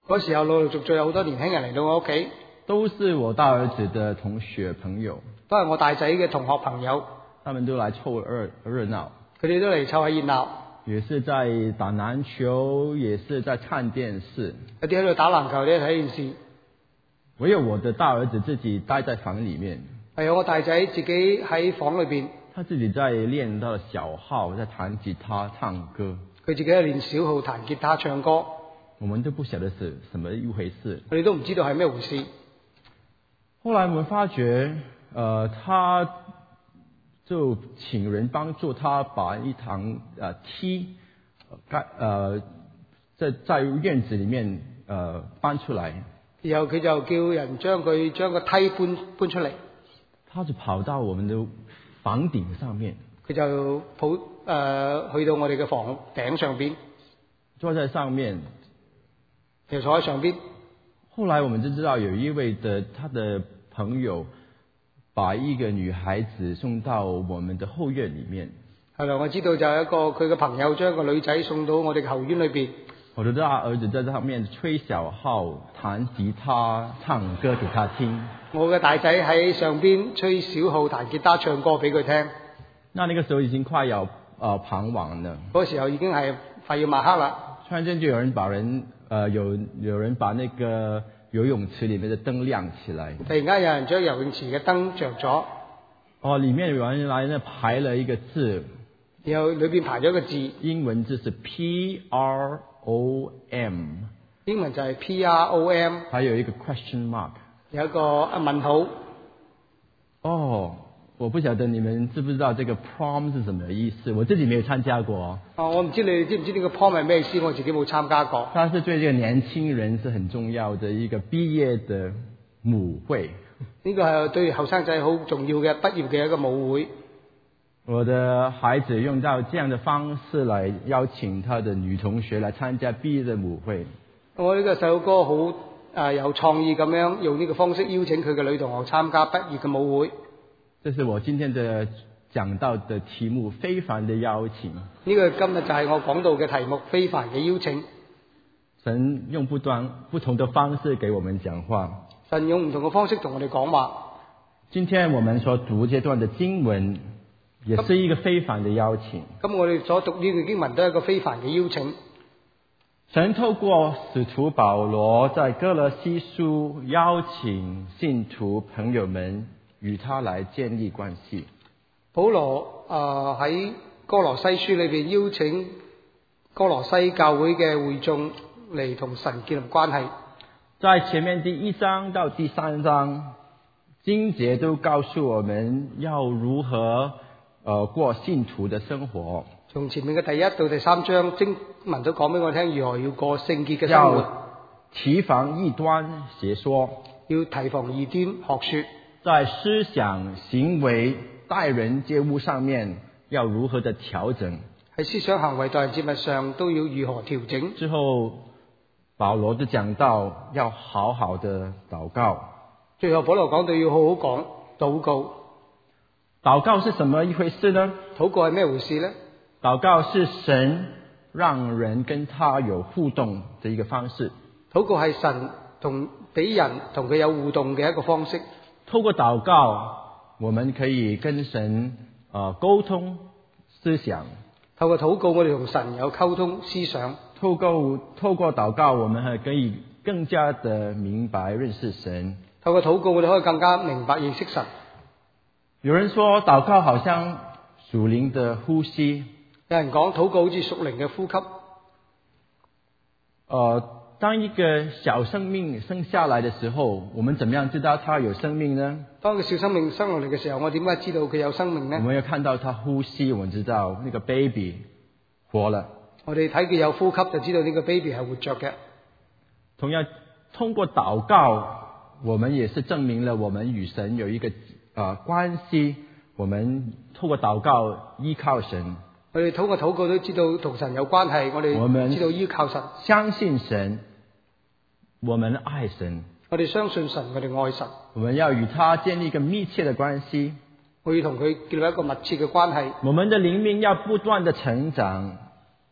嗰時候陸陸續續有好多年輕人嚟到我屋企， 都是我大兒子的同學朋友， 都係我大仔嘅同學朋友， 他們都來湊熱鬧， 佢哋都嚟湊下熱鬧， 也是在打籃球，也是在看電視。 有啲喺度打籃球，有啲睇電視。 唯有我的大兒子自己待在房裡面， 係我大仔自己喺房裏邊， 他自己在練到小號，在彈吉他、唱歌。 佢自己喺練小號、彈吉他、唱歌。 我們都不曉得是什麼一回事， 我哋都唔知道係咩回事。 後來我們發覺，他就請人幫助他把一堂梯，在院子裡面搬出來。 然後佢就叫人將個梯搬出嚟。 他就跑到我們的房頂上面， 佢就去到我哋嘅房頂上邊， 坐在上面， 就坐喺上邊。 後來我們就知道有一位他的朋友把一個女孩子送到我們的後院裡面。 係啦，我知道就係佢嘅朋友將個女仔送到我哋嘅後院裏邊。 我的大兒子在上面吹小號、彈吉他、唱歌給他聽。 我嘅大仔喺上邊吹小號、彈吉他、唱歌俾佢聽。 那個時候已經快要傍晚了。 嗰時候已經係快要抹黑啦。 突然間就有人把那個游泳池裡面的燈亮起來。 突然間有人將游泳池嘅燈着咗。 裡面原來呢排了一個字， 然後裏邊排咗個字， 英文字是 PROM， 英文就係 PROM， 還有一個 question mark， 有一個問號。 我不曉得你們知不知道這個 prom 是什麼意思，我自己沒有參加過。 我唔知你哋知唔知呢個 prom 係咩意思，我自己冇參加過。 它是對這個年輕人是很重要的一個畢業的舞會。 呢個係對後生仔好重要嘅畢業嘅一個舞會。 我的孩子用到這樣的方式來邀請他的女同學來參加畢業的舞會。 我呢個細路哥好有創意咁樣用呢個方式邀請佢嘅女同學參加畢業嘅舞會。 這是我今天的講到的題目，非凡的邀請。 呢個今日就係我講到嘅題目，非凡嘅邀請。 神用不同的方式給我們講話。 神用唔同嘅方式同我哋講話。 今天我們所讀這段的經文，也是一個非凡的邀請。 咁我哋所讀呢段經文都係一個非凡嘅邀請。 神透過使徒保羅在哥羅西書邀請信徒朋友們與他來建立關係。 保羅喺哥羅西書裏邊邀請哥羅西教會嘅會眾嚟同神建立關係。 在前面第1章到第3章，經節都告訴我們要如何過信徒的生活。 從前面嘅第1到第3章，經文都講俾我聽如何要過聖潔嘅生活。 要提防異端邪說， 要提防異端學說。 在思想、行為、待人接物上面要如何的調整？ 喺思想、行為、待人接物上都要如何調整？ 之後保羅就講到要好好的禱告。 最後保羅講到要好好講禱告。 禱告是什麼一回事呢？ 禱告係咩回事呢？ 禱告是神讓人跟他有互動的一個方式。 禱告係神俾人同佢有互動嘅一個方式。 透過禱告，我們可以跟神溝通思想。 透過禱告，我哋同神有溝通思想。 透過禱告，我們還可以更加的明白認識神。 透過禱告，我哋可以更加明白認識神。 有人說禱告好像屬靈的呼吸。 有人講禱告好似屬靈嘅呼吸。 當一個小生命生下來的時候，我們怎麼樣知道它有生命呢？ 當一個小生命生落嚟嘅時候，我點解知道佢有生命呢？ 我們要看到它呼吸，我們知道那個 baby 活了。 我哋睇佢有呼吸，就知道呢個 baby 係活着嘅。 同樣，通過禱告，我們也是證明了我們與神有一個關係。我們透過禱告依靠神。 我哋透過禱告都知道同神有關係，我哋知道依靠神， 相信神，我們愛神， 我哋相信神，我哋愛神。 我們要與他建立一個密切的關係， 我要同佢建立一個密切嘅關係。 我們的靈命要不斷的成長，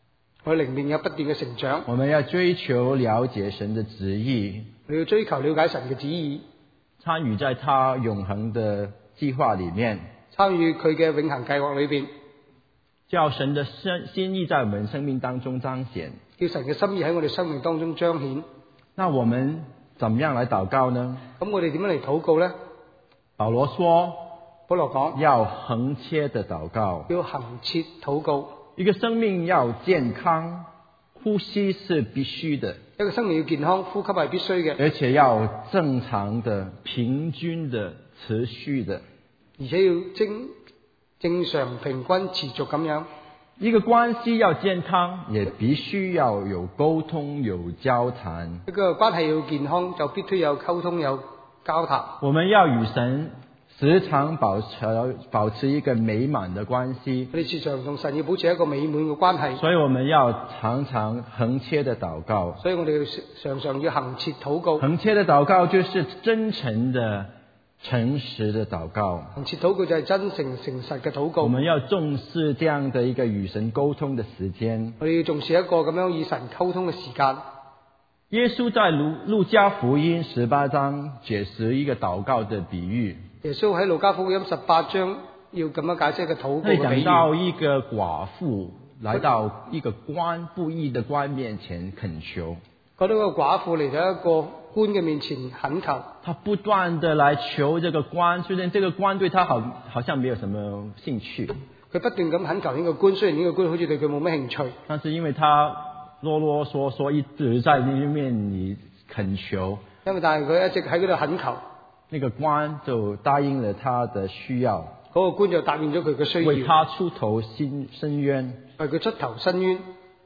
我哋靈命有不斷嘅成長， 我們要追求了解神的旨意， 你要追求了解神嘅旨意， 參與在他永恆的計劃裡面， 參與佢嘅永恆計劃裏邊， 叫神的心意在我們生命當中彰顯。 叫神嘅心意喺我哋生命當中彰顯。 那我們怎麼樣來禱告呢？ 咁我哋點樣嚟禱告呢？ 保羅說， 保羅講要恆切的禱告， 要恆切禱告。 一個生命要健康，呼吸是必須的， 一個生命要健康，呼吸係必須嘅， 而且要正常的、平均的、持續的， 而且要正常、平均、持續咁樣。 一個關係要健康，也必須要有溝通、有交談。 一個關係要健康，就必須有溝通、有交談。 我們要與神時常保持一個美滿的關係。 我哋時常同神要保持一個美滿嘅關係。 所以我們要常常恆切的禱告。 所以我哋要常常要恆切禱告。 恆切的禱告就是真誠的、誠實的禱告。 恆切禱告就係真誠、誠實嘅禱告。 我們要重視這樣的一個與神溝通的時間。 我哋要重視一個咁樣與神溝通嘅時間。 耶穌在路加福音18章解釋一個禱告的比喻。 耶穌喺路加福音18章要咁樣解釋一個禱告嘅比喻。 講到一個寡婦來到一個不義的官面前懇求。 講到一個寡婦嚟到一個官嘅面前懇求。 他不斷地來求這個官，雖然這個官對他好像沒有什麼興趣。 佢不斷咁懇求呢個官，雖然呢個官好似對佢冇乜興趣。 但是因為他囉囉嗦嗦一直在那面裏懇求。但係佢一直喺嗰度懇求。 那個官就答應了他的需要， 嗰個官就答應咗佢嘅需要， 為他出頭伸冤， 為佢出頭伸冤。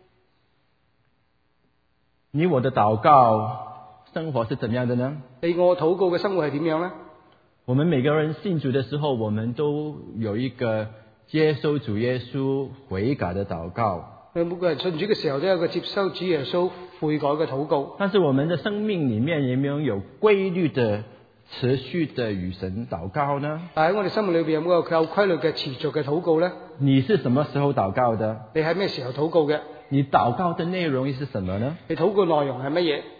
你我的禱告生活是怎樣的呢？ 你我禱告嘅生活係點樣呢？ 我們每個人信主的時候，我們都有一個接受主耶穌悔改的禱告。 每個人信主嘅時候都有一個接收主耶穌悔改嘅禱告。 但是我們的生命裏面有沒有規律的持續的與神禱告呢？ 但喺我哋生命裏邊有冇有規律嘅持續嘅禱告呢？ 你是什麼時候禱告的？ 你喺咩時候禱告嘅？ 你禱告的內容是什麼呢？ 你禱告內容係乜嘢？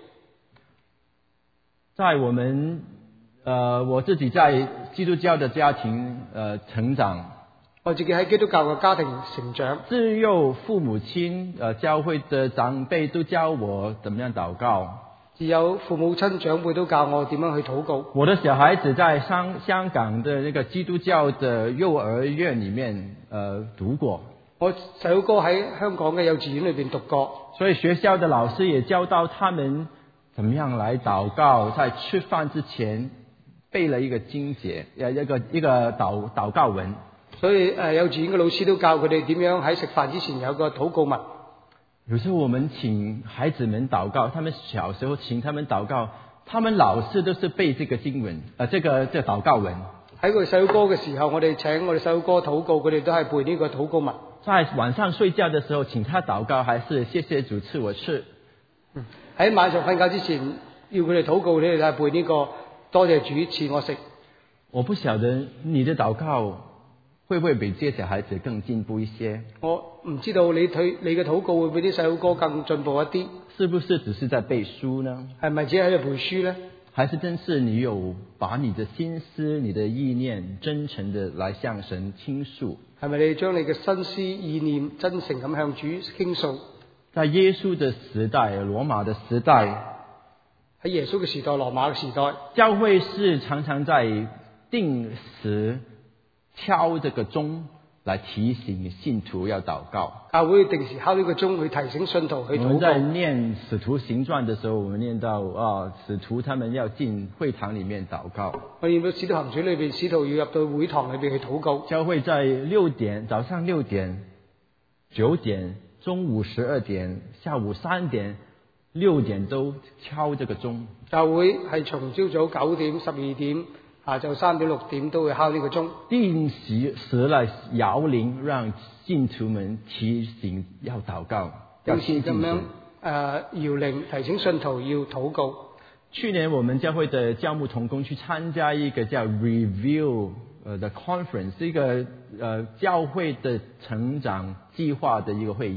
在我們我自己在基督教的家庭成長， 我自己喺基督教嘅家庭成長， 自幼父母親教會的長輩都教我怎麼樣禱告。 自有父母親長輩都教我點樣去禱告。 我的小孩子在香港的那個基督教的幼兒園裏面讀過。 我細佬哥喺香港嘅幼稚園裏邊讀過。所以學校的老師也教導他們怎麼樣來禱告，在吃飯之前背了一個經節，一個禱告文。 所以幼稚園嘅老師都教佢哋點樣喺食飯之前有個禱告文。 有時候我們請孩子們禱告，他們小時候請他們禱告，他們老是都是背這個經文，這個禱告文。 喺佢細佬哥嘅時候，我哋請我哋細佬哥禱告，佢哋都係背呢個禱告文。在晚上睡覺的時候，請他禱告，還是謝謝主賜我吃。 喺晚上瞓覺之前，要佢哋禱告，你哋都係背呢個多謝主賜我食。 我不曉得你的禱告會不會比這些孩子更進步一些？ 我唔知道你嘅禱告會比啲細佬哥更進步一啲？ 是不是只是在背書呢？ 係咪只係喺度背書呢？ 還是真是你有把你的心思、你的意念真誠的來向神傾訴？ 係咪你將你嘅心思意念真誠咁向主傾訴？ 在耶穌的時代，羅馬的時代， 喺耶穌嘅時代，羅馬嘅時代， 教會是常常在定時敲這個鐘來提醒信徒要禱告。 教會定時敲呢個鐘去提醒信徒去禱告。 我們在念使徒行傳的時候，我們念到使徒他們要進會堂裏面禱告。 我念到使徒行傳裏邊，使徒要入到會堂裏邊去禱告。 教會在早上6點、9點、中午12點、下午3點、6點都敲這個鐘。教會係從朝早9點、12點、下晝3點、6點都會敲呢個鐘。定時來搖鈴，讓信徒們提醒要禱告，要親近神。搖鈴提醒信徒要禱告。去年我們教會的教牧同工去參加一個叫 Review 的 Conference， 一個教會的成長計劃的一個會議。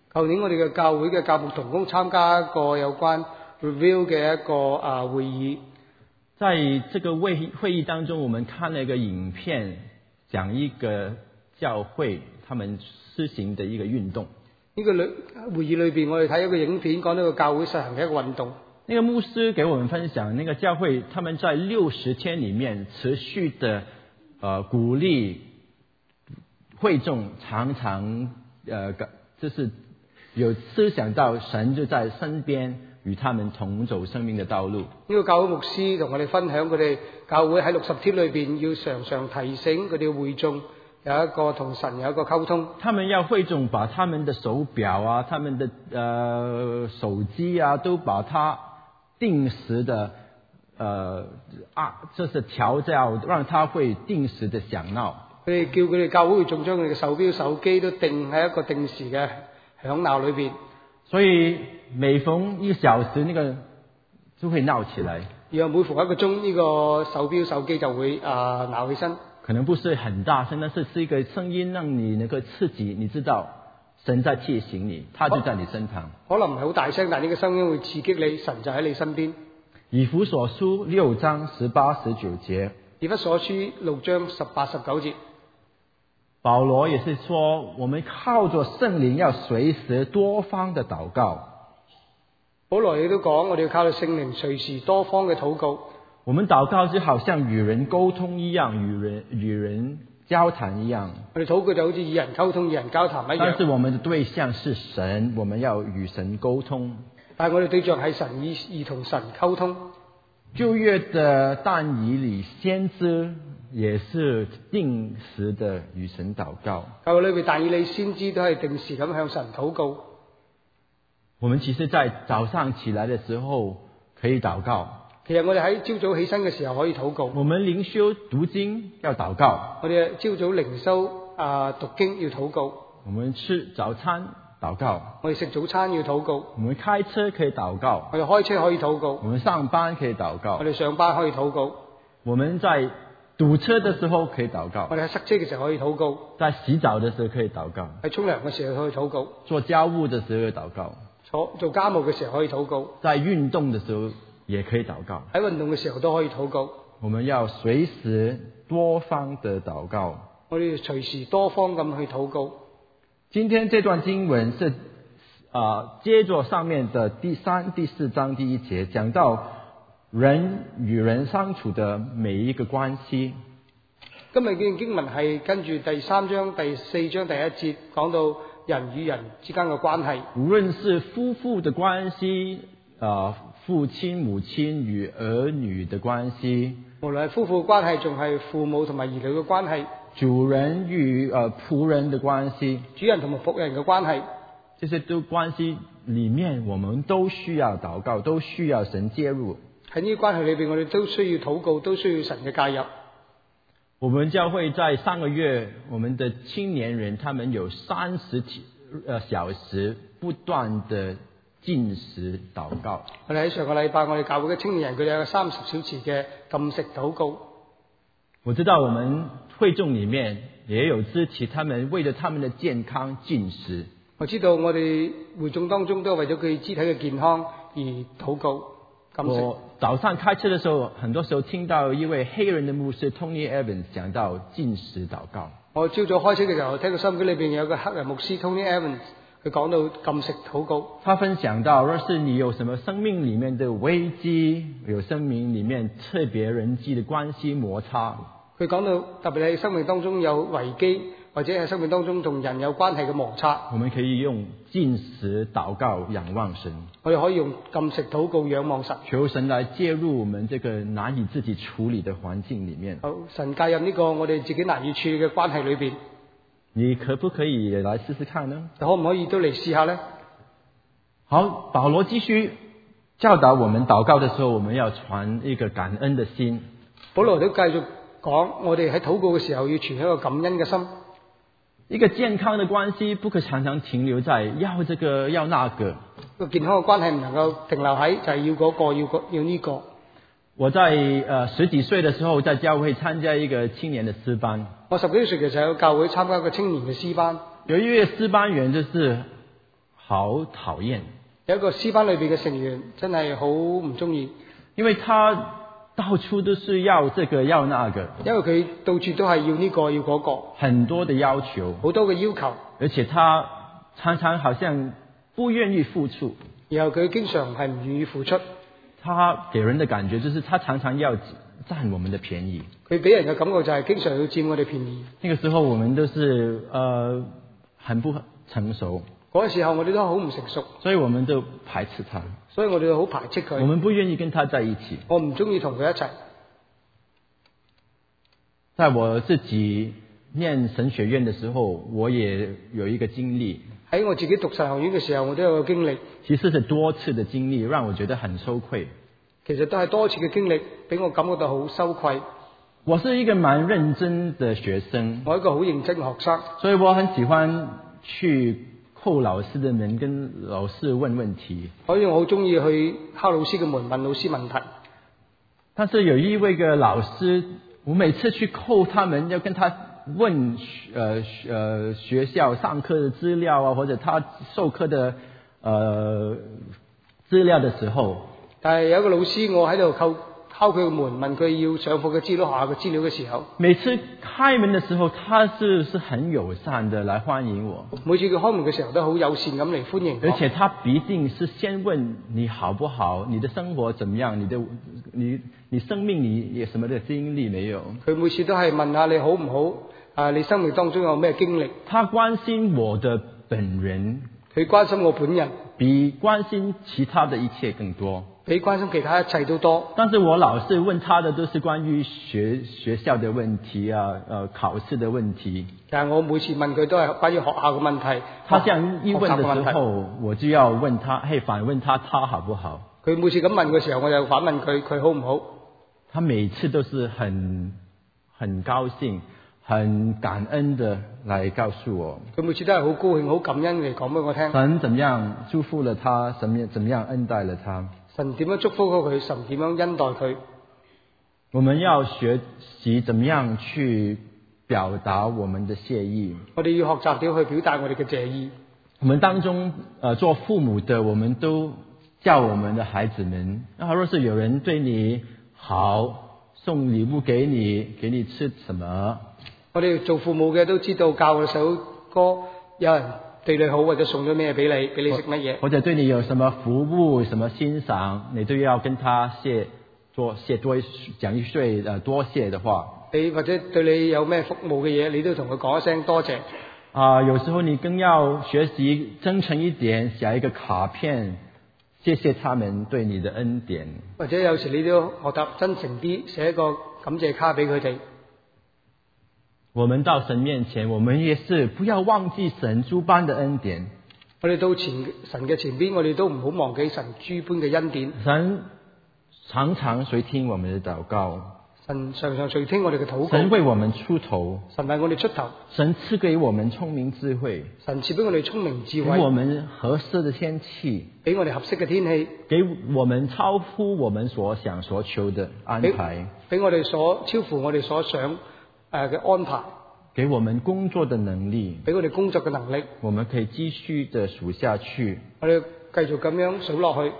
舊年我哋嘅教會嘅教牧同工參加過有關 review 嘅一個會議。 在這個會議當中，我們看了一個影片，講一個教會他們施行的一個運動。 呢個會議裏邊，我哋睇一個影片，講到個教會實行嘅一個運動。 那個牧師給我們分享，那個教會他們在60天裏面持續的鼓勵會眾，常常就是有思想到神就在身邊，與他們同走生命的道路。呢個教會牧師同我哋分享，佢哋教會喺60天裏邊要常常提醒佢哋會眾有一個同神有一個溝通。 他們要會眾把他們的手錶啊，他們的手機啊，都把它定時的就是調教，讓它會定時的響鬧。 佢哋叫佢哋教會會眾將佢哋嘅手錶、手機都定喺一個定時嘅響鬧裏邊。 所以每逢1小時，那個就會鬧起來。 然後每逢1個鐘，呢個手錶、手機就會鬧起身。 可能不是很大聲，但是是一個聲音，讓你能夠刺激，你知道神在提醒你，他就在你身旁。 可能唔係好大聲，但呢個聲音會刺激你，神就喺你身邊。 以弗所書6章18、19節。 以弗所書6章18、19節。 保羅也是說，我們靠着聖靈要隨時多方的禱告。 保羅亦都講，我哋要靠着聖靈隨時多方嘅禱告。 我們禱告就好像與人溝通一樣，與人交談一樣。 我哋禱告就好似與人溝通、與人交談一樣。 但是我們的對象是神，我們要與神溝通。 但係我哋對象係神，以同神溝通。 舊約的但以理先知也是定時的與神禱告。 舊約裏邊但以理先知都係定時咁向神禱告。 我們其實在早上起來的時候可以禱告。 其實我哋喺朝早起身嘅時候可以禱告。 我們靈修讀經要禱告。 我哋朝早靈修讀經要禱告。 我們吃早餐禱告。 我哋食早餐要禱告。 我們開車可以禱告。 我哋開車可以禱告。 我們上班可以禱告。 我哋上班可以禱告。 我們在堵車的時候可以禱告。 我哋喺塞車嘅時候可以禱告。 在洗澡的時候可以禱告。 喺沖涼嘅時候可以禱告。 做家務的時候可以禱告。 做家務嘅時候可以禱告。 在運動的時候也可以禱告。 喺運動嘅時候都可以禱告。 我們要隨時多方的禱告。 我哋隨時多方咁去禱告。 今天這段經文是接着上面的第3、第4章第1節，講到人與人相處的每一個關係。 今日嘅經文係跟住第3章、第4章第1節講到人與人之間嘅關係。 無論是夫婦的關係，父親母親與兒女的關係， 無論係夫婦關係，仲係父母同埋兒女嘅關係， 主人與僕人的關係， 主人同埋僕人嘅關係， 這些都關係裏面，我們都需要禱告，都需要神介入。 喺呢啲關係裏邊，我哋都需要禱告，都需要神嘅介入。 我們教會在上個月，我們的青年人他們有30小時不斷的禁食禱告。 我哋喺上個禮拜，我哋教會嘅青年人佢哋有30小時嘅禁食禱告。 我知道我們會眾裏面也有肢體，他們為了他們的健康禁食。 我知道我哋會眾當中都係為咗佢肢體嘅健康而禱告禁食。 我早上開車的時候，很多時候聽到一位黑人的牧師 Tony Evans 講到禁食禱告。 我朝早開車嘅時候，聽到收音機裏邊有個黑人牧師 Tony Evans，佢講到禁食禱告。 他分享到，若是你有什麼生命裏面的危機，有生命裏面特別人際的關係摩擦， 佢講到特別喺生命當中有危機，或者喺生命當中同人有關係嘅摩擦， 我們可以用禁食禱告仰望神。 我哋可以用禁食禱告仰望神， 求神來介入我們這個難以自己處理的環境裏面。 好，神介入呢個我哋自己難以處理嘅關係裏邊。 你可不可以來試試看呢？ 可唔可以都嚟試下呢？ 好，保羅繼續教導我們禱告的時候，我們要傳一個感恩的心。 保羅都繼續講，我哋喺禱告嘅時候要存一個感恩嘅心。 一個健康的關係不可常常停留在要這個要那個。 個健康嘅關係唔能夠停留喺就係要嗰個要呢個。 我在10幾歲的時候，在教會參加一個青年的詩班。 我10幾歲嘅時候，教會參加一個青年嘅詩班。 有一位詩班員就是好討厭。 有一個詩班裏邊嘅成員真係好唔中意， 因為他到處都是要這個要那個， 因為佢到處都係要呢個要嗰個， 很多的要求， 好多嘅要求， 而且他常常好像不願意付出， 然後佢經常係唔願意付出， 他給人的感覺就是他常常要佔我們的便宜。 佢俾人嘅感覺就係經常要佔我哋便宜。 那個時候我們都是很不成熟， 嗰個時候我哋都好唔成熟， 所以我們都排斥他， 所以我哋好排斥佢。 我們不願意跟他在一起。 我唔中意同佢一齊。 在我自己念神學院的時候，我也有一個經歷。 喺我自己讀神學院嘅時候，我都有個經歷。 其實是多次的經歷，讓我覺得很羞愧。 其實都係多次嘅經歷，俾我感覺到好羞愧。 我是一個蠻認真的學生， 我係一個好認真嘅學生， 所以我很喜歡去叩老師的門，跟老師問問題。 所以我好中意去敲老師嘅門，問老師問題。 但是有一位嘅老師，我每次去叩他們，要跟他問學校上課的資料啊，或者他授課的資料的時候， 但係有一個老師，我喺度敲佢嘅門，問佢要上課嘅資料、學校嘅資料嘅時候， 每次開門的時候，他是很友善的來歡迎我。 每次佢開門嘅時候都好友善咁嚟歡迎我。 而且他必定是先問你好不好，你的生活怎麼樣，你生命你有什麼的經歷沒有？ 佢每次都係問下你好唔好，你生命當中有咩經歷？ 他關心我的本人， 佢關心我本人， 比關心其他的一切更多。 比關心其他一切都多。 但是我老是問他的都是關於學校的問題啊，考試的問題。 但係我每次問佢都係關於學校嘅問題。 他這樣一問的時候，我就要問他，反問他好不好？ 佢每次咁問嘅時候，我就反問佢好唔好？ 他每次都是很高興、很感恩的來告訴我。 佢每次都係好高興、好感恩嚟講俾我聽。 神怎麼樣祝福了他，怎麼樣恩待了他。 神點樣祝福過佢，神點樣恩待佢。 我們要學習怎麼樣去表達我們的謝意。 我哋要學習點去表達我哋嘅謝意。 我們當中做父母的，我們都教我們的孩子們，若是有人對你好，送禮物給你吃什麼？我哋做父母嘅都知道教我哋細佬哥，有人對你好或者送咗咩俾你食乜嘢， 或者對你有什麼服務、什麼欣賞，你都要跟他講一句多謝的話。 你或者對你有咩服務嘅嘢，你都同佢講一聲多謝。 有時候你更要學習真誠一點，寫一個卡片，謝謝他們對你的恩典。 或者有時你都要學習真誠啲，寫一個感謝卡俾佢哋。 我們到神面前，我們也是不要忘記神諸般的恩典。 我哋到神嘅前邊，我哋都唔好忘記神諸般嘅恩典。 神常常垂聽我們的禱告， 神常常垂聽我哋嘅禱告。 神為我們出頭， 神為我哋出頭。 神賜給我們聰明智慧， 神賜俾我哋聰明智慧， 給我們合適的天氣， 俾我哋合適嘅天氣， 給我們超乎我們所想所求的安排， 俾我哋超乎我哋所想嘅安排， 給我們工作的能力， 俾我哋工作嘅能力， 我們可以繼續的數下去。 我哋繼續咁樣數落去。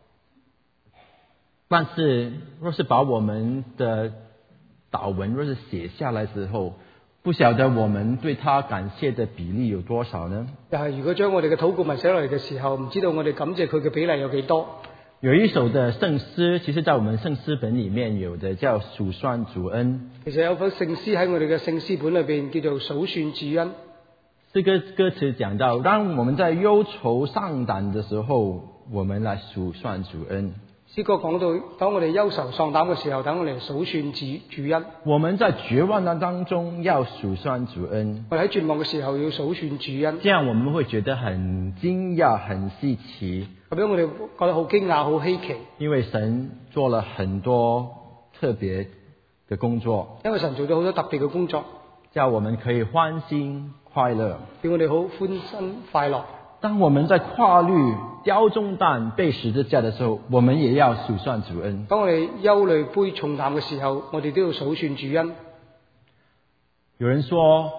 但是若是把我們的禱文若是寫下來之後，不曉得我們對他感謝的比例有多少呢？ 又係如果將我哋嘅禱告文寫落嚟嘅時候，唔知道我哋感謝佢嘅比例有幾多？ 有一首的聖詩，其實在我們聖詩本裡面有的，叫數算主恩。 其實有份聖詩喺我哋嘅聖詩本裏邊叫做數算主恩。 這個歌詞講到，當我們在憂愁喪膽的時候，我們來數算主恩。 詩歌講到，當我哋憂愁喪膽嘅時候，等我哋數算主恩。我們在絕望當中要數算主恩。 我哋喺絕望嘅時候要數算主恩。 這樣我們會覺得很驚訝、很稀奇。 咁樣我哋覺得好驚訝、好稀奇。 因為神做了很多特別嘅工作。 因為神做咗好多特別嘅工作， 叫我們可以歡欣快樂， 叫我哋好歡欣快樂。 當我們在跨慮擔重擔背十字架的時候，我們也要數算主恩。 當我哋憂慮背重擔嘅時候，我哋都要數算主恩。 有人說，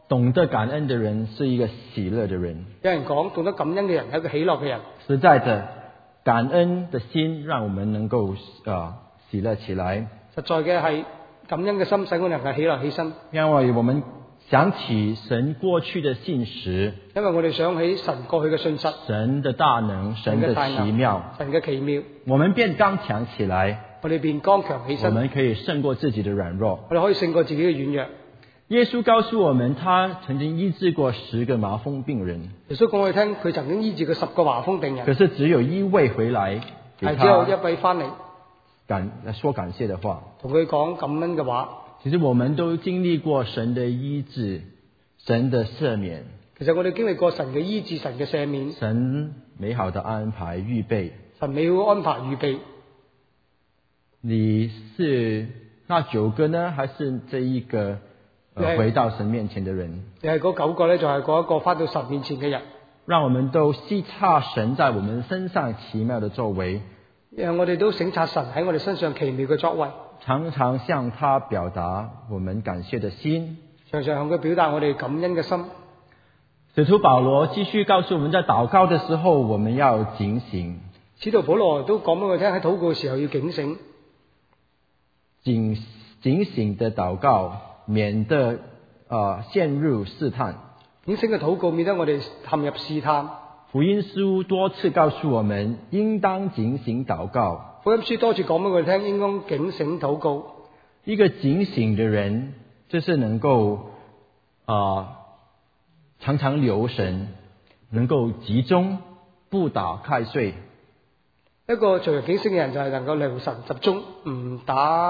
懂得感恩的人是一个喜樂的人。 有人講懂得感恩嘅人係一個喜樂嘅人。 實在的，感恩的心讓我們能夠喜樂起來。 實在嘅係感恩嘅心使我哋能夠喜樂起身。 因為我們想起神過去的信實， 因為我哋想起神過去嘅信實， 神的大能，神的奇妙， 神嘅奇妙， 我們變剛強起來， 我哋變剛強起身， 我們可以勝過自己的軟弱， 我哋可以勝過自己嘅軟弱。 耶穌告訴我們，他曾經醫治過10個麻風病人。 耶穌講我哋聽，佢曾經醫治過10個麻風病人。 可是只有一位回來， 係只有一位翻嚟說感謝的話， 同佢講感恩嘅話。 其實我們都經歷過神的醫治，神的赦免。 其實我哋經歷過神嘅醫治，神嘅赦免， 神美好的安排預備。 神美好安排預備。 你是那9個呢，還是這一個回到神面前的人？ 你係嗰9個呢，就係嗰一個翻到神面前嘅人。 讓我們都細察神在我們身上奇妙的作為， 讓我哋都省察神喺我哋身上奇妙嘅作為， 常常向他表達我們感謝的心， 常常向佢表達我哋感恩嘅心。 使徒保羅繼續告訴我們，在禱告的時候我們要警醒。 使徒保羅都講俾我聽，喺禱告嘅時候要警醒， 警醒的禱告，免得陷入試探。 警醒嘅禱告，免得我哋陷入試探。 福音書多次告訴我們，應當警醒禱告。 福音書多次講俾我哋聽，應當警醒禱告。 一個警醒的人，就是能夠常常留神，能夠集中，不打瞌睡。 一個做人警醒嘅人就係能夠留神集中，唔打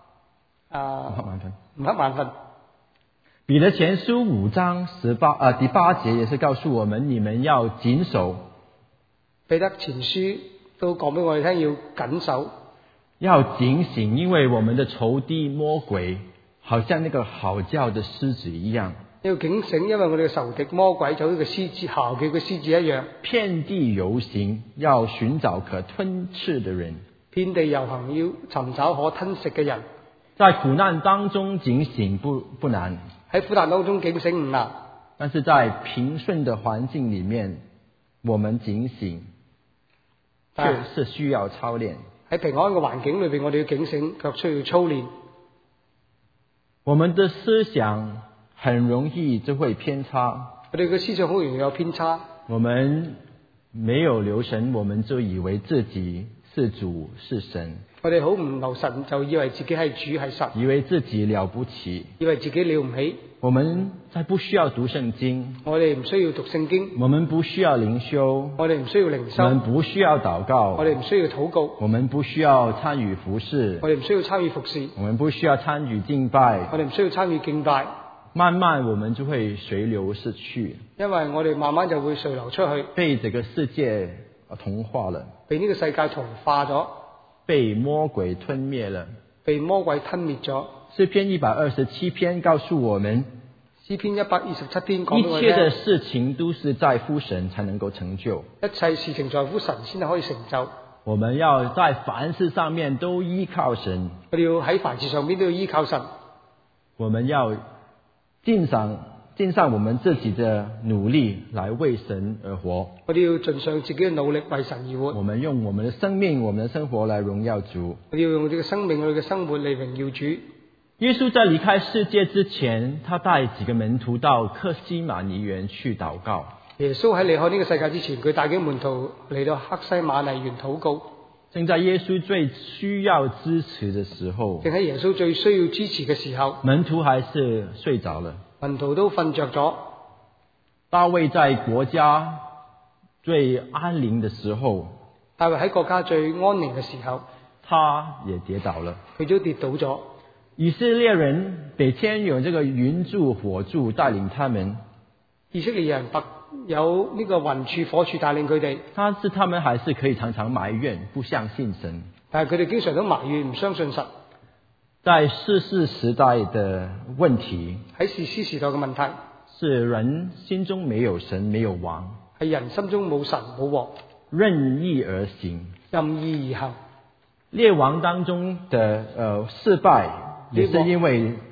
唔瞌眼瞓。 彼得前書5章第8節也是告訴我們，你們要謹守。 彼得前書都講俾我哋聽，要謹守， 要警醒，因為我們的仇敵魔鬼好像那個嚎叫的獅子一樣。 要警醒，因為我哋嘅仇敵魔鬼就好似個獅子嚎叫嘅獅子一樣， 遍地遊行，要尋找可吞吃的人。 遍地遊行，要尋找可吞食嘅人。 在苦難當中警醒不難， 喺苦難當中警醒唔難， 但是在平順的環境裡面，我們警醒卻是需要操練。 喺平安嘅環境裏邊，我哋要警醒，卻需要操練。 我們的思想很容易就會偏差， 我哋嘅思想好容易有偏差。 我們沒有留神，我們就以為自己是主是神。 我哋好唔留神，就以為自己係主係神， 以為自己了不起， 以為自己了唔起。 我們才不需要讀聖經， 我哋唔需要讀聖經， 我們不需要靈修， 我哋唔需要靈修， 我們不需要禱告， 我哋唔需要禱告， 我們不需要參與服事， 我哋唔需要參與服事， 我們不需要參與敬拜， 我哋唔需要參與敬拜。 慢慢我們就會隨流逝去， 因為我哋慢慢就會隨流出去， 被這個世界同化了， 被呢個世界同化咗， 被魔鬼吞滅了， 被魔鬼吞滅咗。 詩篇127篇告訴我們， 詩篇127篇講俾我哋聽， 一切的事情都是在乎神才能夠成就， 一切事情在乎神先可以成就。 我們要在凡事上面都依靠神， 我哋要喺凡事上面都要依靠神。 我們要盡上我們自己的努力來為神而活。 我哋要盡上自己嘅努力為神而活。 我們用我們的生命、我們的生活來榮耀主。 我哋要用我哋嘅生命、我哋嘅生活嚟榮耀主。 耶穌在離開世界之前，他帶幾個門徒到客西馬尼園去禱告。 耶穌喺離開呢個世界之前，佢帶幾個門徒嚟到客西馬尼園禱告。 正在耶穌最需要支持的時候， 正喺耶穌最需要支持嘅時候， 門徒還是睡着了。 門徒都瞓着咗。 大衛在國家最安寧的時候， 大衛喺國家最安寧嘅時候， 他也跌倒了。 佢都跌倒咗。 以色列人每天有這個雲柱火柱帶領他們， 以色列人有呢個雲柱火柱帶領佢哋， 但是他們還是可以常常埋怨不相信神。 但係佢哋經常都埋怨唔相信神。 在士師時代的問題， 喺士師時代嘅問題， 是人心中沒有神沒有王， 係人心中冇神冇王， 任意而行， 任意而行。 列王當中的失敗，也是因為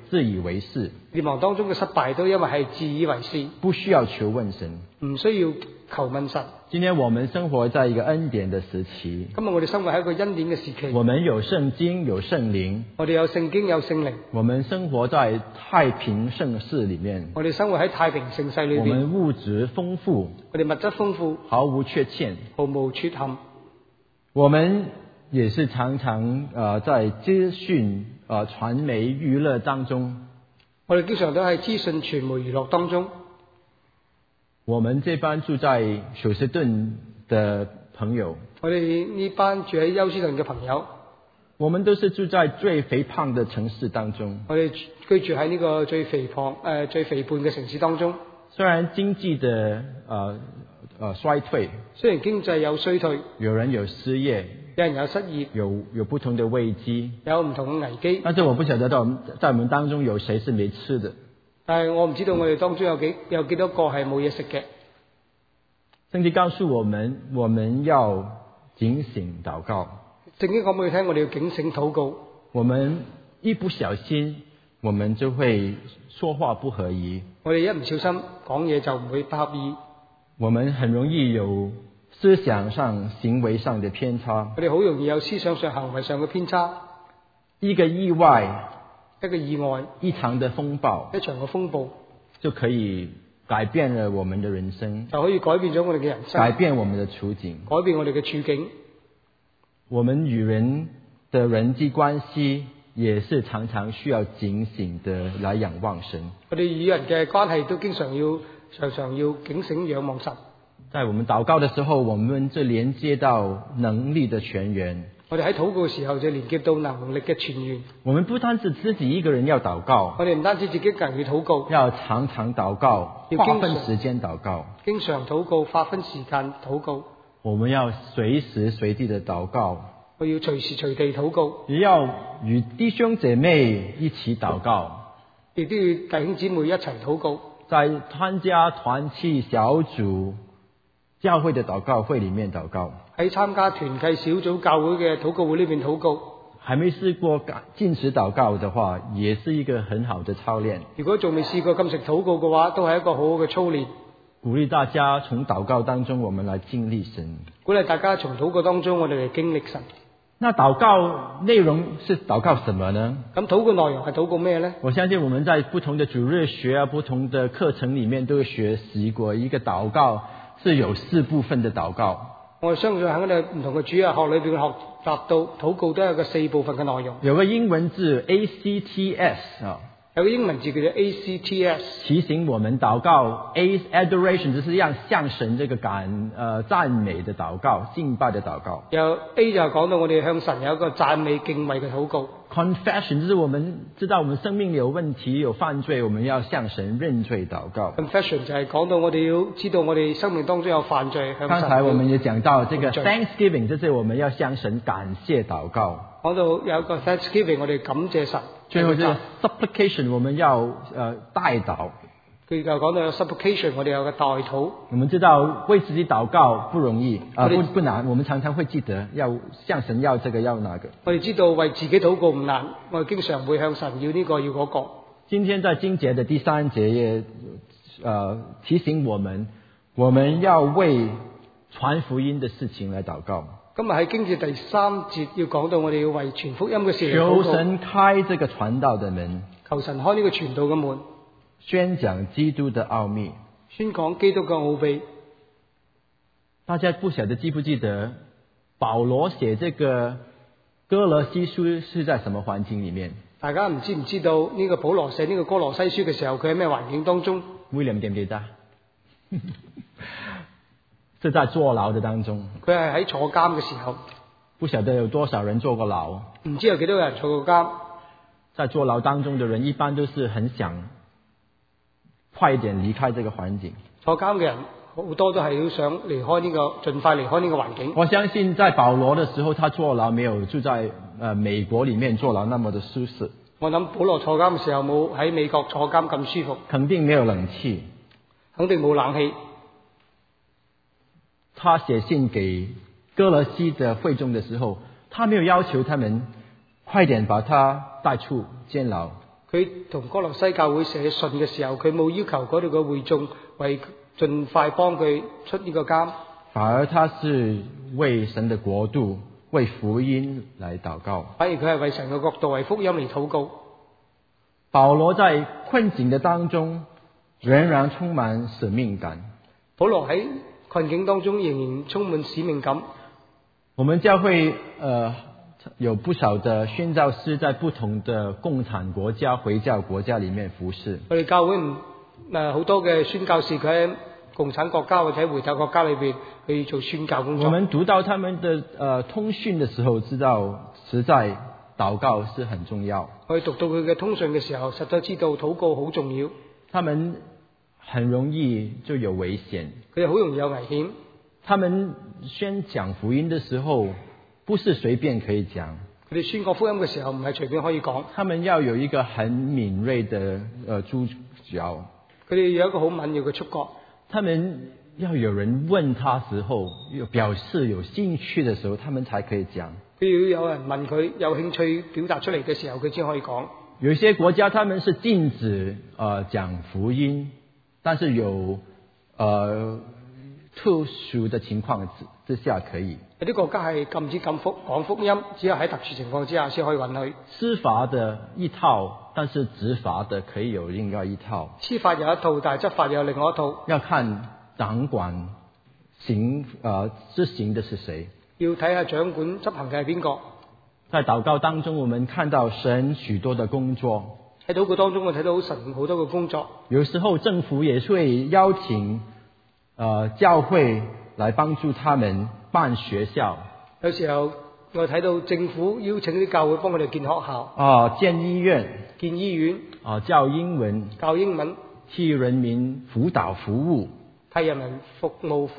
自以為是， 滅亡當中嘅失敗都因為係自以為是， 不需要求問神。 唔需要求問神。 今天我們生活在一個恩典的時期， 今日我哋生活喺一個恩典嘅時期， 我們有聖經，有聖靈， 我哋有聖經有聖靈， 我們生活在太平盛世裏面， 我哋生活喺太平盛世裏邊， 我們物質豐富， 我哋物質豐富， 毫無缺欠， 毫無缺陷。 我們也是常常在資訊傳媒娛樂當中， 我哋經常都喺資訊傳媒娛樂當中。 我們這班住在休斯頓的朋友， 我哋呢班住喺休斯頓嘅朋友， 我們都是住在最肥胖的城市當中。 我哋居住喺呢個最肥胖最肥胖嘅城市當中。 雖然經濟的衰退， 雖然經濟有衰退， 有人有失業， 有人有失業， 有不同的危機， 有唔同嘅危機。 但是我不曉得在我們當中有誰是沒吃的。 但係我唔知道我哋當中有幾多個係冇嘢食嘅。 聖經告訴我們，我們要警醒禱告。 聖經講俾你聽，我哋要警醒禱告。 我們一不小心，我們就會說話不合宜。 我哋一唔小心講嘢就唔會不合意。 我們很容易有思想上、行為上的偏差。 我哋好容易有思想上、行為上嘅偏差。 一個意外， 一個意外， 一場的風暴， 一場嘅風暴就可以改變了我們的人生， 就可以改變咗我哋嘅人生， 改變我們的處境， 改變我哋嘅處境。 我們與人的人際關係也是常常需要警醒的來仰望神。 我哋與人嘅關係都經常要警醒仰望神。 在我們禱告的時候，我們就連接到能力的泉源。 我哋喺禱告嘅時候就連接到能力嘅泉源。 我們不單止自己一個人要禱告， 我哋唔單止自己一個人要禱告， 要常常禱告，花分時間禱告， 經常禱告，花分時間禱告。 我們要隨時隨地的禱告， 我要隨時隨地禱告， 也要與弟兄姐妹一起禱告， 亦都要弟兄姊妹一齊禱告。 在參加團契小組教會的禱告會裏面禱告， 喺參加團契小組教會嘅禱告會裏面禱告。 還沒試過禁食禱告的話，也是一個很好的操練。 如果仲未試過禁食禱告嘅話，都係一個好好嘅操練。 鼓勵大家從禱告當中，我們來經歷神。 鼓勵大家從禱告當中，我哋嚟經歷神。 那禱告內容是禱告什麼呢？ 咁禱告內容係禱告咩呢？ 我相信我們在不同的主日學啊、不同的課程裏面都學習過，一個禱告是有4部分的禱告。 我相信喺我哋唔同嘅主日學裏邊學習到禱告都有個4部分嘅內容。 有個英文字 ACTS 啊。 有個英文字叫做 ACTS， 提醒我們禱告 Adoration 就是要向神這個讚美的禱告、敬拜的禱告。 有 A 就係講到我哋向神有一個讚美敬畏嘅禱告。 Confession 就是我們知道我們生命有問題、有犯罪，我們要向神認罪禱告。 Confession 就係講到我哋要知道我哋生命當中有犯罪，向神。 剛才我們也講到這個 Thanksgiving，就是我們要向神感謝禱告。 講到有一個 Thanksgiving，我哋感謝神。 最後就是 Supplication， 我們要代禱。 佢就講到有 Supplication， 我哋有個代禱。 我們知道為自己禱告不容易不難，我們常常會記得要向神要這個要那個。 我哋知道為自己禱告唔難，我哋經常會向神要呢個要嗰個。 今天在經節的第3節也提醒我們要為傳福音的事情來禱告。 今日喺經節第3節要講到我哋要為傳福音嘅事嚟禱告。 求神開這個傳道的門， 求神開呢個傳道嘅門， 宣講基督的奧秘， 宣講基督嘅奧秘。 大家不曉得記不記得保羅寫這個哥羅西書是在什麼環境裏面？ 大家唔知道呢個保羅寫呢個哥羅西書嘅時候，佢喺咩環境當中？ William 記唔記得？是在坐牢的當中。 佢係喺坐監嘅時候。 不曉得有多少人坐過牢？ 唔知有幾多人坐過監？在坐牢當中的人一般都是很想快一點離開這個環境。 坐監嘅人好多都係要想離開呢個，盡快離開呢個環境。 我相信在保羅的時候，他坐牢沒有住在美國裏面坐牢那麼的舒適。 我諗保羅坐監嘅時候冇喺美國坐監咁舒服。 肯定沒有冷氣， 肯定冇冷氣。 他寫信給哥羅西的會眾的時候，他沒有要求他們快點把他帶出監牢。 佢同哥羅西教會寫信嘅時候，佢冇要求嗰度嘅會眾為盡快幫佢出呢個監， 反而他是為神的國度、為福音來禱告。 反而佢係為神嘅國度、為福音嚟禱告。 保羅在困境的當中仍然充滿使命感。 保羅喺困境當中仍然充滿使命感。 我們教會有不少的宣教師在不同的共產國家、回教國家裡面服侍。 我哋教會好多嘅宣教士，佢喺共產國家或者回教國家裏邊去做宣教工作。 我們讀到他們的通訊的時候，知道實在禱告是很重要。 我哋讀到佢嘅通訊嘅時候，實在知道禱告好重要。 他們很容易就有危險， 佢哋好容易有危險。 他們宣講福音的時候，不是隨便可以講。 佢哋宣講福音嘅時候，唔係隨便可以講。 他們要有一個很敏銳的觸角。 佢哋有一個好敏銳嘅觸覺。 他們要有人問他時候，有表示有興趣的時候，他們才可以講。 佢要有人問佢有興趣表達出嚟嘅時候，佢先可以講。 有些國家他們是禁止講福音，但是有特殊的情況之下可以。 有啲國家係禁止講福音，只有喺特殊情況之下先可以允許。 司法的一套，但是執法的可以有另外一套。 司法有一套，但係執法有另外一套。 要看掌管執行的是誰。 要睇下掌管執行嘅係邊個。 在禱告當中，我們看到神許多的工作。 喺禱告當中，我睇到神好多嘅工作。 有時候政府也會邀請教會來幫助他們辦學校。 有時候我睇到政府邀請啲教會幫佢哋建學校。 建醫院。 建醫院。 教英文。 教英文。 替人民輔導服務。 替人民服務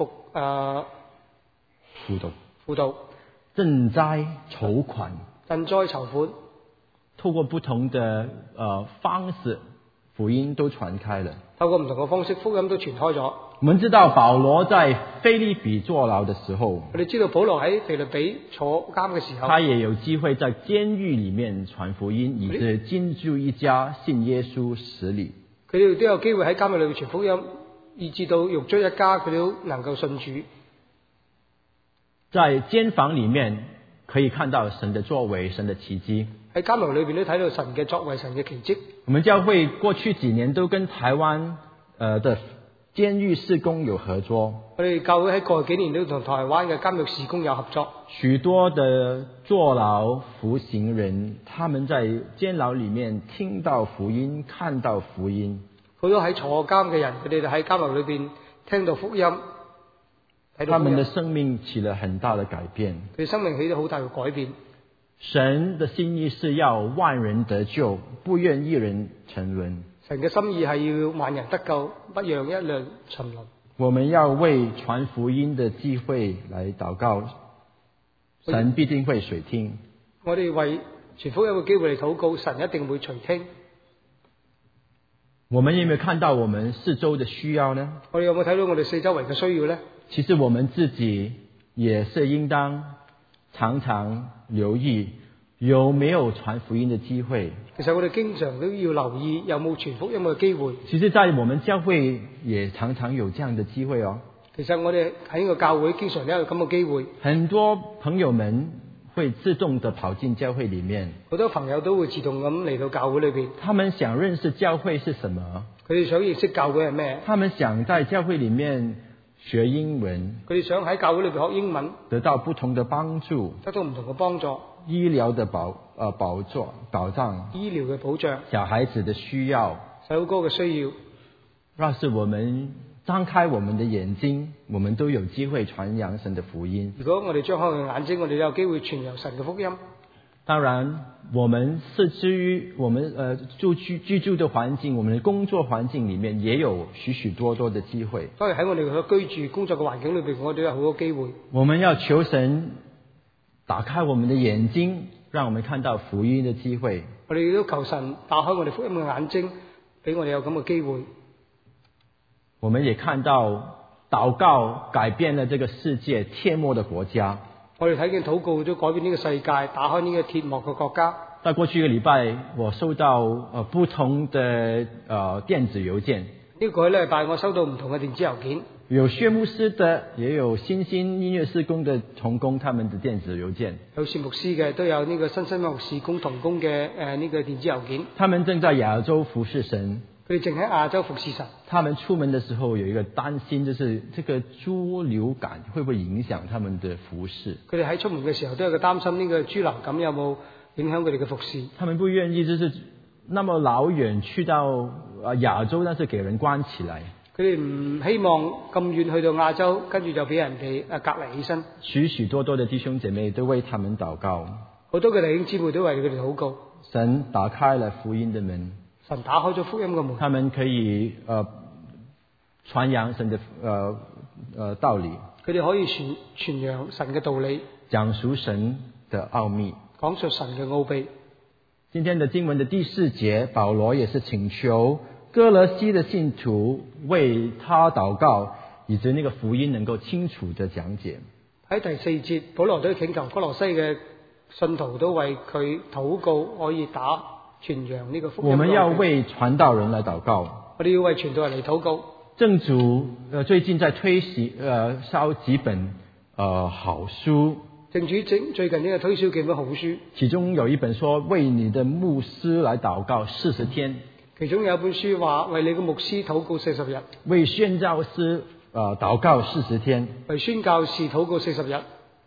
輔導。 賑災籌款。 賑災籌款。 透過不同的方式，福音都傳開了。 透過唔同嘅方式，福音都傳開咗。 我們知道保羅在腓立比坐牢的時候， 我哋知道保羅喺腓立比坐監嘅時候， 他也有機會在監獄裡面傳福音，以致進駐一家信耶穌使裡。 佢哋都有機會喺監獄裏面傳福音，以致到獄卒一家佢都能夠信主。 在監房裡面可以看到神的作為、神的奇蹟。 喺監牢裏邊都睇到神嘅作為、神嘅奇蹟。 我們教會過去幾年都跟台灣的監獄事工有合作。 我哋教會喺過去幾年都同台灣嘅監獄事工有合作。 許多的坐牢服刑人，他們在監牢裡面聽到福音、看到福音。 好多喺坐監嘅人，佢哋喺監牢裏邊聽到福音，睇到福音， 他們的生命起了很大的改變。 佢生命起咗好大嘅改變。 神的心意是要萬人得救，不願一人沉淪。 神嘅心意係要萬人得救，不讓一人沉淪。 我們要為傳福音的機會來禱告，神必定會垂聽。 我哋為傳福音嘅機會嚟禱告，神一定會垂聽。 我們有沒有看到我們四周的需要呢？ 我哋有冇睇到我哋四周圍嘅需要呢？ 其實我們自己也是應當常常留意有沒有傳福音的機會。 其實我哋經常都要留意有冇傳福音嘅機會。 其實在我們教會也常常有這樣的機會哦。 其實我哋喺個教會經常都有咁嘅機會。 很多朋友們會自動地跑進教會裡面。 好多朋友都會自動咁嚟到教會裏邊。 他們想認識教會是什麼？ 佢哋想認識教會係咩？ 他們想在教會裡面學英文。 佢哋想喺教會裏邊學英文， 得到不同的幫助， 得到唔同嘅幫助。 醫療的保障， 醫療嘅保障， 小孩子的需要， 細路哥嘅需要。 若是我們張開我們的眼睛，我們都有機會傳揚神的福音。 如果我哋張開我哋眼睛，我哋都有機會傳揚神嘅福音。 當然，我們是至於我們居住的環境，我們的工作環境裡面也有許許多多的機會。 當然喺我哋嘅居住工作嘅環境裏邊，我哋都有好多機會。 我們要求神打開我們的眼睛，讓我們看到福音的機會。 我哋都求神打開我哋福音嘅眼睛，俾我哋有咁嘅機會。 我們也看到禱告改變了這個世界鐵幕的國家。 我哋睇見禱告都改變呢個世界，打開呢個鐵幕嘅國家。 在過去一個禮拜，我收到不同的電子郵件。 呢個禮拜我收到唔同嘅電子郵件， 有薛牧師的，也有新興音樂事工的同工，他們的電子郵件。 有薛牧師嘅，都有呢個新生牧事工同工嘅呢個電子郵件。 他們正在亞洲服侍神。 佢哋正喺亞洲服侍神。 他們出門的時候有一個擔心，就是這個豬流感會不會影響他們的服侍？ 佢哋喺出門嘅時候都有個擔心，呢個豬流感有冇影響佢哋嘅服侍？ 他們不願意就是那麼老遠去到亞洲，但是給人關起來。 佢哋唔希望咁遠去到亞洲，跟住就俾人哋隔離起身。 許許多多的弟兄姐妹都為他們禱告， 好多嘅弟兄姊妹都為佢哋禱告。 神打開了福音的門， 神打開咗福音嘅門， 他們可以傳揚神的道理， 佢哋可以傳揚神嘅道理， 講述神的奧秘， 講述神嘅奧秘。 今天的經文的第4節，保羅也是請求哥羅西的信徒為他禱告，以致那個福音能夠清楚的講解。 喺第4節，保羅都請求哥羅西嘅信徒都為佢禱告，可以傳揚呢個福音。 我們要為傳道人來禱告， 我哋要為傳道人嚟禱告。 正主最近在推銷幾本好書。 正主最近呢個推銷幾本好書， 其中有一本說為你的牧師來禱告40天， 其中有一本書話為你嘅牧師禱告40日， 為宣教師禱告40天， 為宣教士禱告40日。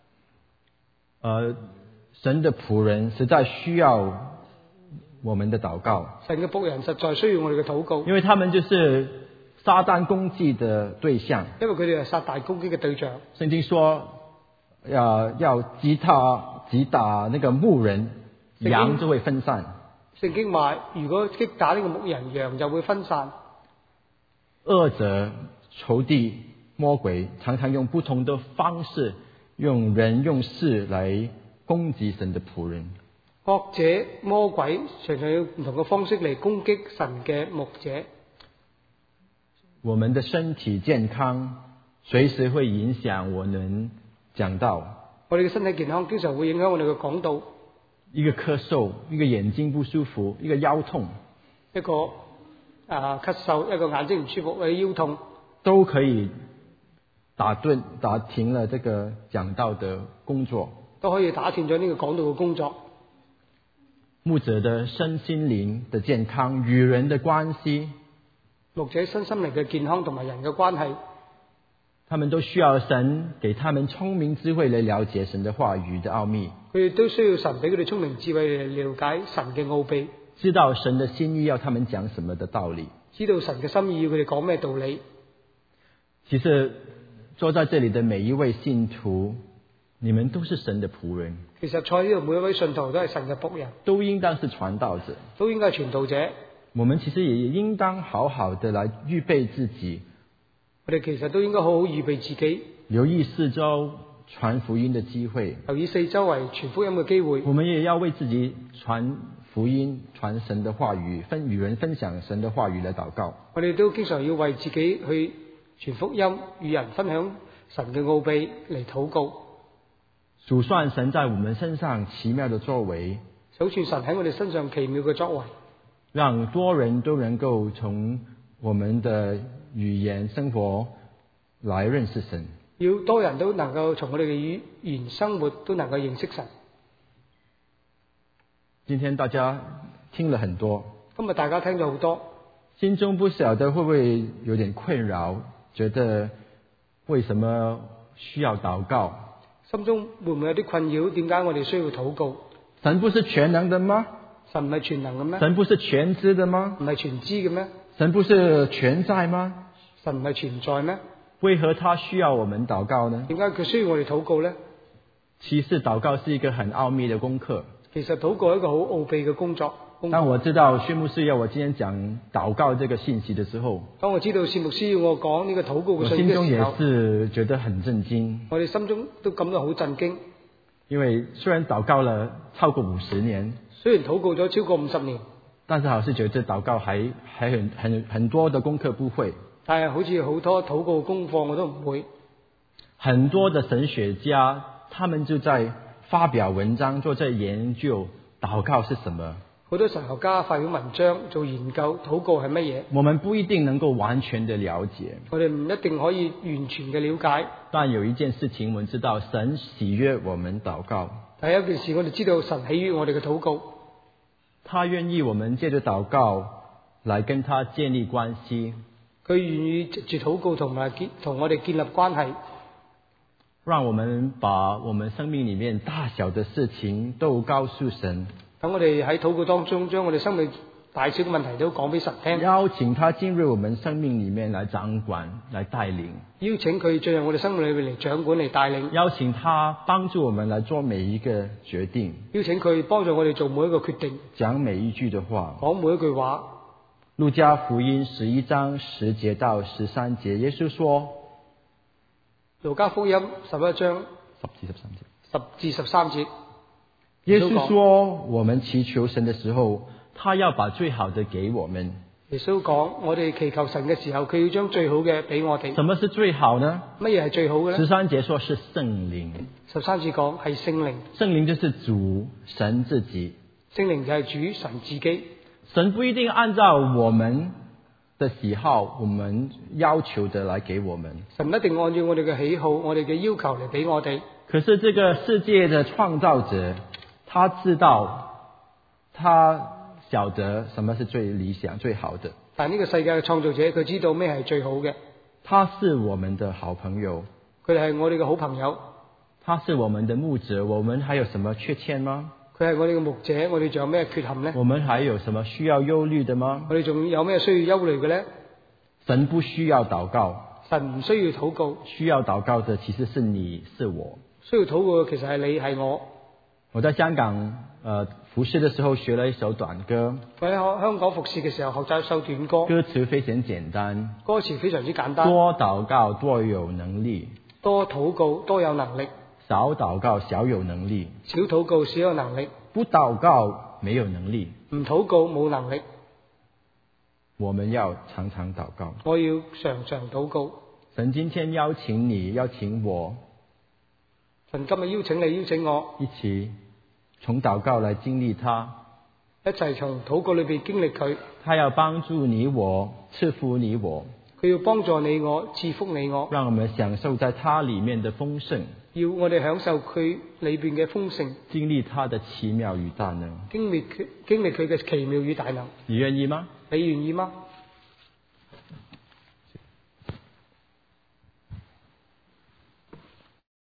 神的僕人實在需要我們的禱告， 神嘅僕人實在需要我哋嘅禱告， 因為他們就是撒旦攻擊的對象， 因為佢哋係撒旦攻擊嘅對象。 聖經說要擊打那個牧人，羊就會分散。 聖經話，如果擊打呢個牧人，羊就會分散。 惡者、仇敵、魔鬼常常用不同的方式，用人用事來攻擊神的僕人。 惡者、魔鬼常常用唔同嘅方式嚟攻擊神嘅牧者。 我們的身體健康隨時會影響我們講道， 我哋嘅身體健康經常會影響我哋嘅講道。 一個咳嗽，一個眼睛不舒服，一個腰痛， 一個咳嗽，一個眼睛唔舒服，或者腰痛， 都可以打停了這個講道的工作， 都可以打斷咗呢個講道嘅工作。 牧者的身心靈的健康，與人的關係， 牧者身心靈嘅健康同埋人嘅關係， 他們都需要神給他們聰明智慧來了解神的話語的奧秘。 佢哋都需要神俾佢哋聰明智慧嚟了解神嘅奧秘， 知道神的心意要他們講什麼的道理， 知道神嘅心意要佢哋講咩道理。 其實坐在這裡的每一位信徒，你們都是神的僕人。 其實坐喺呢度每一位信徒都係神嘅僕人， 都應當是傳道者， 都應該係傳道者。 我們其實也應當好好的來預備自己， 我哋其實都應該好好預備自己， 留意四周傳福音的機會， 留意四周圍傳福音嘅機會。 我們也要為自己傳福音、傳神的話語，與人分享神的話語來禱告。 我哋都經常要為自己去傳福音，與人分享神嘅奧秘嚟禱告。 數算神在我們身上奇妙的作為， 數算神喺我哋身上奇妙嘅作為， 讓多人都能夠從我們的語言生活來認識神。 要多人都能夠從我哋嘅語言生活都能夠認識神。 今天大家聽了很多， 今日大家聽咗好多， 心中不曉得會不會有點困擾，覺得為什麼需要禱告？ 心中會唔會有啲困擾？點解我哋需要禱告？ 神不是全能的嗎？ 神唔係全能嘅咩？ 神不是全知的嗎？ 唔係全知嘅咩？ 神不是全在嗎？ 神唔係存在咩？ 為何他需要我們禱告呢？ 點解佢需要我哋禱告呢？ 其實禱告是一個很奧秘的功課。 其實禱告係一個好奧秘嘅工作。 當我知道薛牧師要我今天講禱告這個信息的時候， 當我知道薛牧師要我講呢個禱告嘅信息嘅時候， 我心中也是覺得很震驚。 我哋心中都感到好震驚。 因為雖然禱告了超過50年， 雖然禱告咗超過50年， 但是好像覺得禱告還很多的功課不會。 但係好似好多禱告功課我都唔會。 很多的神學家，他們就在發表文章，做在研究禱告是什麼。 好多神學家發表文章做研究，禱告係乜嘢？ 我們不一定能夠完全的了解， 我哋唔一定可以完全嘅了解。 但有一件事情我們知道，神喜悅我們禱告。 第一件事，我哋知道神喜悅我哋嘅禱告， 他願意我們借着禱告來跟他建立關係。 佢願意藉住禱告同我哋建立關係， 讓我們把我們生命裏面大小的事情都告訴神。 等我哋喺禱告當中，將我哋生命大小嘅問題都講俾神聽， 邀請他進入我們生命裏面來掌管、來帶領， 邀請佢進入我哋生命裏面嚟掌管、嚟帶領， 邀請他幫助我們來做每一個決定， 邀請佢幫助我哋做每一個決定， 講每一句的話。 講每一句話。 路加福音11章10節到13節，耶穌說， 路加福音11章10至13節， 耶穌說，我們祈求神的時候，他要把最好的給我們。 耶穌講，我哋祈求神嘅時候，佢要將最好嘅俾我哋。 什麼是最好呢？ 乜嘢係最好嘅呢 ？13節說是聖靈。 13節講係聖靈， 聖靈就是主神自己。 聖靈就係主神自己。 神不一定按照我們的喜好、我們要求的來給我們。 神一定按照我哋嘅喜好、我哋嘅要求嚟俾我哋。 可是這個世界的創造者，他知道，他曉得什麼是最理想、最好的。 但呢個世界嘅創造者，佢知道咩係最好嘅。 他是我們的好朋友， 佢哋係我哋嘅好朋友。 他是我們的牧者，我們還有什麼缺欠嗎？ 佢係我哋嘅牧者，我哋仲有咩缺陷呢？ 我們還有什麼需要憂慮的嗎？ 我哋仲有咩需要憂慮嘅呢？ 神不需要禱告， 神唔需要禱告， 需要禱告的其實是你是我。 需要禱告嘅其實係你係我。 我在香港服侍的時候學了一首短歌。 我喺香港服侍嘅時候學習一首短歌， 歌詞非常簡單， 歌詞非常之簡單。 多禱告多有能力， 多禱告多有能力， 少禱告小有能力， 少禱告少有能力， 不禱告沒有能力， 唔禱告冇能力。 我們要常常禱告， 我要常常禱告。 神今天邀請你，邀請我， 神今日邀請你，邀請我， 一起從禱告來經歷他， 一齊從禱告裏邊經歷佢。 他要幫助你我，賜福你我， 佢要幫助你我，賜福你我， 讓我們享受在他裏面的豐盛， 要我哋享受佢裏邊嘅豐盛， 經歷他的奇妙與大能。 經歷佢嘅奇妙與大能。 你願意嗎？ 你願意嗎？